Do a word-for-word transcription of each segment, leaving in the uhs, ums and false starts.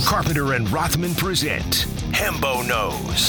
Carpenter and Rothman present Hembo Knows.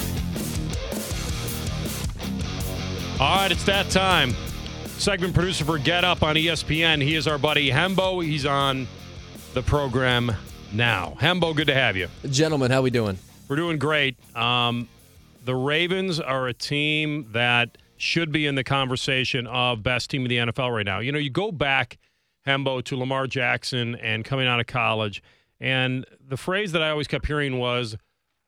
All right, it's that time. Segment producer for Get Up on E S P N. He is our buddy Hembo. He's on the program now. Hembo, good to have you. Gentlemen, how we doing? We're doing great. Um, the Ravens are a team that should be in the conversation of best team in the N F L right now. You know, you go back, Hembo, to Lamar Jackson and coming out of college, and the phrase that I always kept hearing was,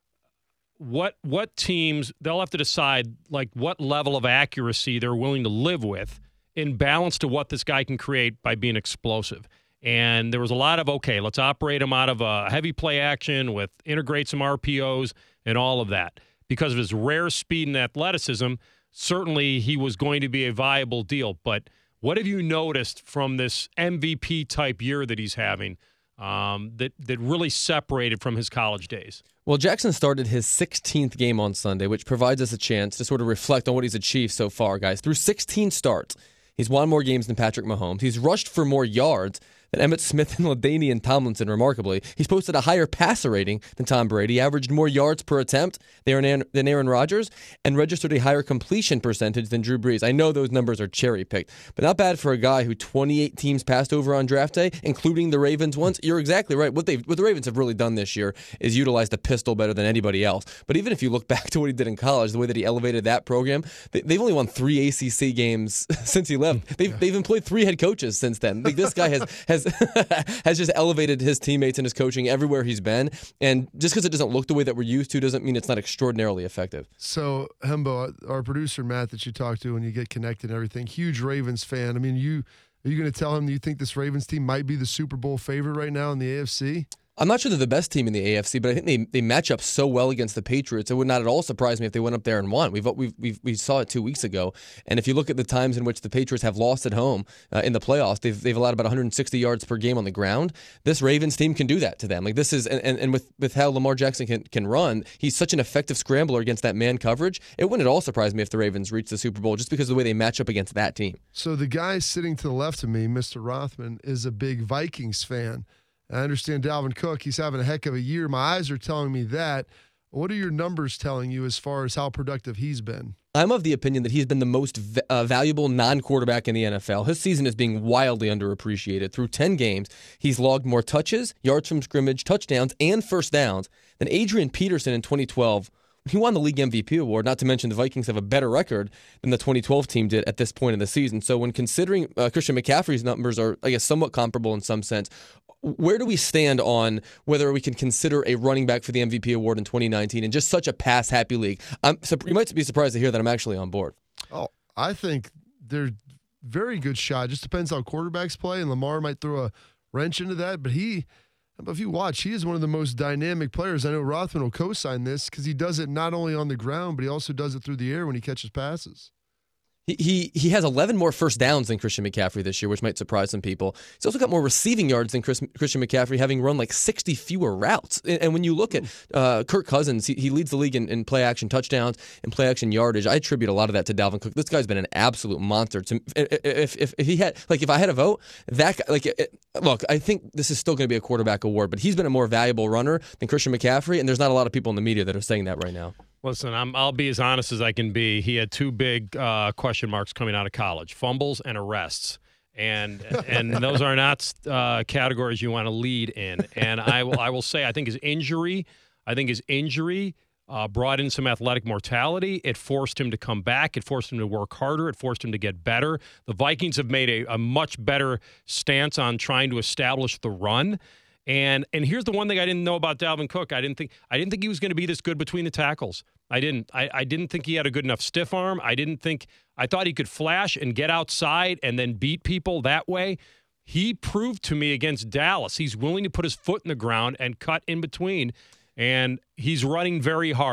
what what teams, they'll have to decide, like, what level of accuracy they're willing to live with in balance to what this guy can create by being explosive. And there was a lot of, okay, let's operate him out of a heavy play action with integrate some R P Os and all of that. Because of his rare speed and athleticism, certainly he was going to be a viable deal. But what have you noticed from this M V P-type year that he's having um, that, that really separated from his college days? Well, Jackson started his sixteenth game on Sunday, which provides us a chance to sort of reflect on what he's achieved so far, guys. Through sixteen starts, he's won more games than Patrick Mahomes. He's rushed for more yards than Emmitt Smith and LaDainian Tomlinson, remarkably. He's posted a higher passer rating than Tom Brady, averaged more yards per attempt than Aaron Rodgers, and registered a higher completion percentage than Drew Brees. I know those numbers are cherry-picked, but not bad for a guy who twenty-eight teams passed over on draft day, including the Ravens ones. You're exactly right. What, they've, what the Ravens have really done this year is utilize the pistol better than anybody else. But even if you look back to what he did in college, the way that he elevated that program, they, they've only won three A C C games since he left. They've, they've employed three head coaches since then. Like, this guy has... has has just elevated his teammates and his coaching everywhere he's been. And just because it doesn't look the way that we're used to doesn't mean it's not extraordinarily effective. So, Hembo, our producer, Matt, that you talk to when you get connected and everything, huge Ravens fan. I mean, you are you going to tell him that you think this Ravens team might be the Super Bowl favorite right now in the A F C? I'm not sure they're the best team in the A F C, but I think they, they match up so well against the Patriots. It would not at all surprise me if they went up there and won. We've, we've, we've, we saw it two weeks ago. And if you look at the times in which the Patriots have lost at home uh, in the playoffs, they've, they've allowed about one hundred sixty yards per game on the ground. This Ravens team can do that to them. Like this is, and, and, and with, with how Lamar Jackson can, can run, he's such an effective scrambler against that man coverage. It wouldn't at all surprise me if the Ravens reach the Super Bowl just because of the way they match up against that team. So the guy sitting to the left of me, Mister Rothman, is a big Vikings fan. I understand Dalvin Cook, he's having a heck of a year. My eyes are telling me that. What are your numbers telling you as far as how productive he's been? I'm of the opinion that he's been the most v- uh, valuable non-quarterback in the N F L. His season is being wildly underappreciated. Through ten games, he's logged more touches, yards from scrimmage, touchdowns, and first downs than Adrian Peterson in twenty twelve. He won the league M V P award, not to mention the Vikings have a better record than the twenty twelve team did at this point in the season. So when considering uh, Christian McCaffrey's numbers are, I guess, somewhat comparable in some sense, where do we stand on whether we can consider a running back for the M V P award in twenty nineteen in just such a pass-happy league? I'm, you might be surprised to hear that I'm actually on board. Oh, I think they're very good shot. It just depends how quarterbacks play, and Lamar might throw a wrench into that. But he, if you watch, he is one of the most dynamic players. I know Rothman will co-sign this because he does it not only on the ground, but he also does it through the air when he catches passes. He, he he has eleven more first downs than Christian McCaffrey this year, which might surprise some people. He's also got more receiving yards than Chris, Christian McCaffrey, having run like sixty fewer routes. And, and when you look at uh, Kirk Cousins, he, he leads the league in, in play-action touchdowns and play-action yardage. I attribute a lot of that to Dalvin Cook. This guy's been an absolute monster. To, if, if if he had, like, if I had a vote, that guy, like, it, look, I think this is still going to be a quarterback award, but he's been a more valuable runner than Christian McCaffrey, and there's not a lot of people in the media that are saying that right now. Listen, I'm, I'll be as honest as I can be. He had two big uh, question marks coming out of college, fumbles and arrests. And and those are not uh, categories you want to lead in. And I will I will say, I think his injury, I think his injury uh, brought in some athletic mortality. It forced him to come back. It forced him to work harder. It forced him to get better. The Vikings have made a, a much better stance on trying to establish the run. And and here's the one thing I didn't know about Dalvin Cook. I didn't think I didn't think he was going to be this good between the tackles. I didn't. I, I didn't think he had a good enough stiff arm. I didn't think I thought he could flash and get outside and then beat people that way. He proved to me against Dallas he's willing to put his foot in the ground and cut in between, and he's running very hard.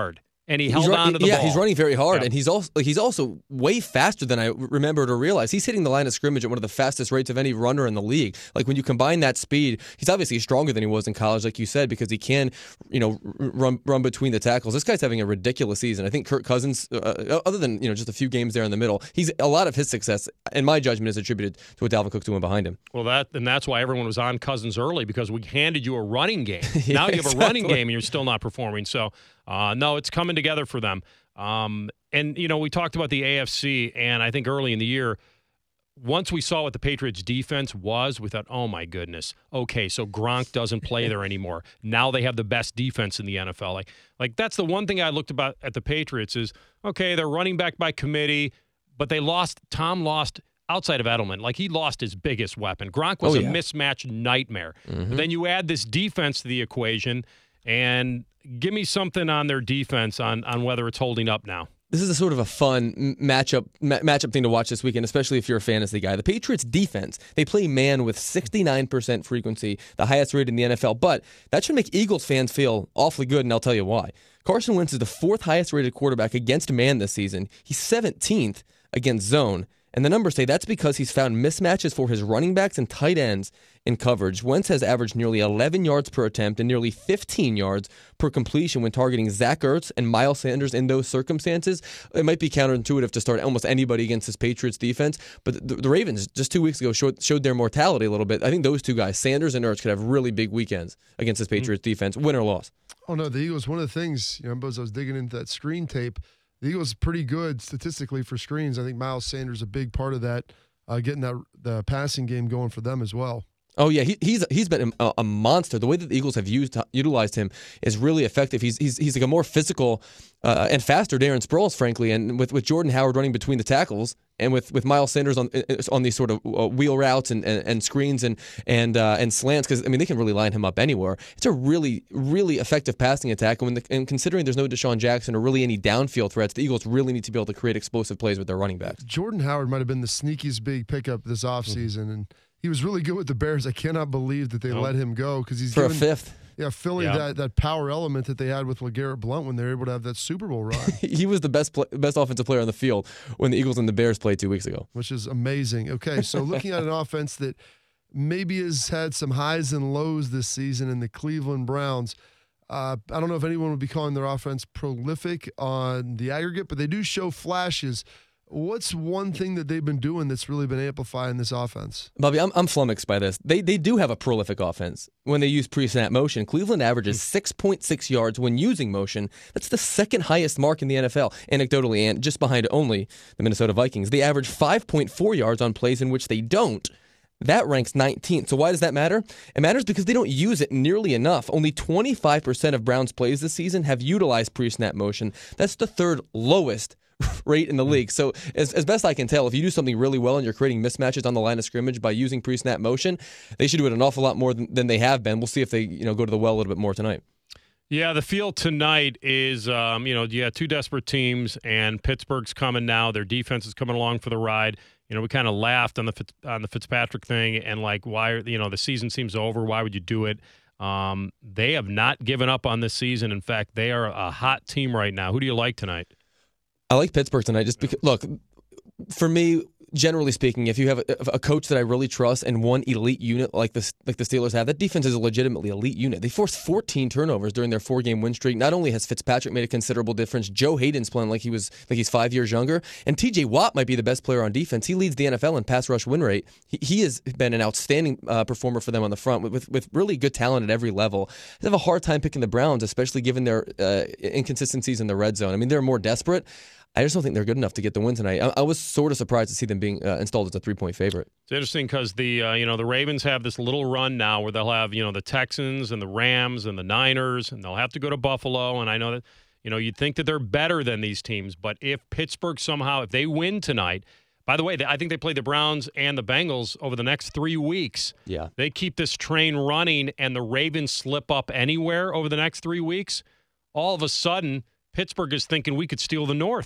and he He's held run- on to the yeah, ball. he's running very hard, Yeah. and he's also he's also way faster than I remembered or realized. He's hitting the line of scrimmage at one of the fastest rates of any runner in the league. Like when you combine that speed, he's obviously stronger than he was in college, like you said, because he can, you know, run run between the tackles. This guy's having a ridiculous season. I think Kirk Cousins, uh, other than you know just a few games there in the middle, he's a lot of his success, in my judgment, is attributed to what Dalvin Cook's doing behind him. Well, that and that's why everyone was on Cousins early, because we handed you a running game. Yeah, now you have exactly. a running game and you're still not performing. So, uh, no, it's coming together for them. Um, and, you know, we talked about the A F C, and I think early in the year, once we saw what the Patriots' defense was, we thought, oh, my goodness. Okay, so Gronk doesn't play there anymore. Now they have the best defense in the N F L. Like, like that's the one thing I looked about at the Patriots is, okay, they're running back by committee, but they lost – Tom lost – outside of Edelman, like he lost his biggest weapon. Gronk was Oh, a yeah. mismatch nightmare. Mm-hmm. But then you add this defense to the equation, and give me something on their defense on, on whether it's holding up now. This is a sort of a fun m- matchup ma- matchup thing to watch this weekend, especially if you're a fantasy guy. The Patriots defense, they play man with sixty-nine percent frequency, the highest rate in the N F L, but that should make Eagles fans feel awfully good, and I'll tell you why. Carson Wentz is the fourth highest rated quarterback against man this season. He's seventeenth against zone. And the numbers say that's because he's found mismatches for his running backs and tight ends in coverage. Wentz has averaged nearly eleven yards per attempt and nearly fifteen yards per completion when targeting Zach Ertz and Miles Sanders in those circumstances. It might be counterintuitive to start almost anybody against this Patriots defense, but the, the Ravens just two weeks ago showed, showed their mortality a little bit. I think those two guys, Sanders and Ertz, could have really big weekends against this Patriots mm-hmm. defense, win or loss. Oh, no, the Eagles, one of the things, you know, as I was digging into that screen tape, the Eagles pretty good statistically for screens. I think Miles Sanders a big part of that, uh, getting that the passing game going for them as well. Oh yeah, he, he's he's been a, a monster. The way that the Eagles have used utilized him is really effective. He's he's he's like a more physical uh, and faster Darren Sproles, frankly. And with, with Jordan Howard running between the tackles, and with, with Miles Sanders on on these sort of uh, wheel routes and, and, and screens and and uh, and slants, because I mean they can really line him up anywhere. It's a really really effective passing attack. And, when the, and considering there's no Deshaun Jackson or really any downfield threats, the Eagles really need to be able to create explosive plays with their running backs. Jordan Howard might have been the sneakiest big pickup this offseason, mm-hmm. and he was really good with the Bears. I cannot believe that they nope. let him go because he's for given, a fifth. Yeah, Philly yeah. that that power element that they had with LeGarrette Blount when they were able to have that Super Bowl run. He was the best play, best offensive player on the field when the Eagles and the Bears played two weeks ago, which is amazing. Okay, so looking at an offense that maybe has had some highs and lows this season in the Cleveland Browns. Uh, I don't know if anyone would be calling their offense prolific on the aggregate, but they do show flashes. What's one thing that they've been doing that's really been amplifying this offense? Bobby, I'm, I'm flummoxed by this. They they do have a prolific offense when they use pre-snap motion. Cleveland averages six point six yards when using motion. That's the second highest mark in the N F L, anecdotally, and just behind only the Minnesota Vikings. They average five point four yards on plays in which they don't. That ranks nineteenth. So why does that matter? It matters because they don't use it nearly enough. Only twenty-five percent of Browns plays this season have utilized pre-snap motion. That's the third lowest rate in the league. So as, as best I can tell, if you do something really well and you're creating mismatches on the line of scrimmage by using pre-snap motion, they should do it an awful lot more than, than they have been. We'll see if they you know go to the well a little bit more tonight. Yeah, the field tonight is, um, you know, yeah, two desperate teams, and Pittsburgh's coming now. Their defense is coming along for the ride. You know, we kind of laughed on the Fitz, on the Fitzpatrick thing, and like, why? You know, the season seems over. Why would you do it? Um, they have not given up on this season. In fact, they are a hot team right now. Who do you like tonight? I like Pittsburgh tonight just because, look, for me, generally speaking, if you have a, a coach that I really trust and one elite unit like the, like the Steelers have, that defense is a legitimately elite unit. They forced fourteen turnovers during their four-game win streak. Not only has Fitzpatrick made a considerable difference, Joe Hayden's playing like he was like he's five years younger, and T J Watt might be the best player on defense. He leads the N F L in pass rush win rate. He, he has been an outstanding uh, performer for them on the front with, with with really good talent at every level. They have a hard time picking the Browns, especially given their uh, inconsistencies in the red zone. I mean, they're more desperate. I just don't think they're good enough to get the win tonight. I, I was sort of surprised to see them being uh, installed as a three-point favorite. It's interesting because the uh, you know the Ravens have this little run now where they'll have you know the Texans and the Rams and the Niners, and they'll have to go to Buffalo. And I know that you know you'd think that they're better than these teams, but if Pittsburgh somehow, if they win tonight, by the way, I think they play the Browns and the Bengals over the next three weeks. Yeah, they keep this train running, and the Ravens slip up anywhere over the next three weeks. All of a sudden, Pittsburgh is thinking we could steal the North.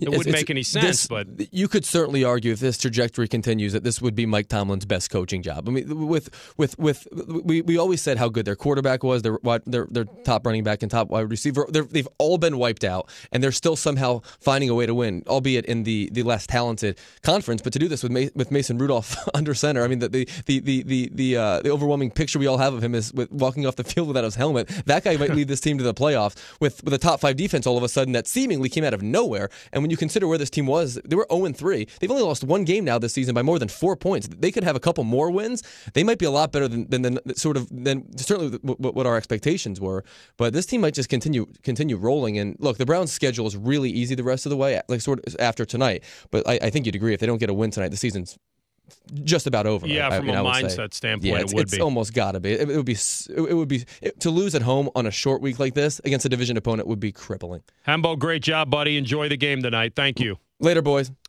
It It's- wouldn't it's- make any sense, this- but you could certainly argue if this trajectory continues that this would be Mike Tomlin's best coaching job. I mean, with with with we, we always said how good their quarterback was, their wide- their their top running back and top wide receiver. They're, they've all been wiped out, and they're still somehow finding a way to win, albeit in the, the less talented conference. But to do this with Ma- with Mason Rudolph under center, I mean, the the the the the the, uh, the overwhelming picture we all have of him is with walking off the field without his helmet. That guy might lead this team to the playoffs with with a top five defense all of a sudden that seemingly came out of nowhere. And when you consider where this team was, they were oh and three. They've only lost one game now this season by more than four points. They could have a couple more wins. They might be a lot better than than, than sort of than certainly what, what our expectations were. But this team might just continue continue rolling. And look, the Browns' schedule is really easy the rest of the way, like sort of after tonight. But I, I think you'd agree if they don't get a win tonight, the season's just about over. yeah, I, from I mean, a I would say. mindset standpoint, Yeah, it it's, would it's be. almost got to be. It, it would be. It would be it, to lose at home on a short week like this against a division opponent would be crippling. Hembo, great job, buddy. Enjoy the game tonight. Thank you. Later, boys.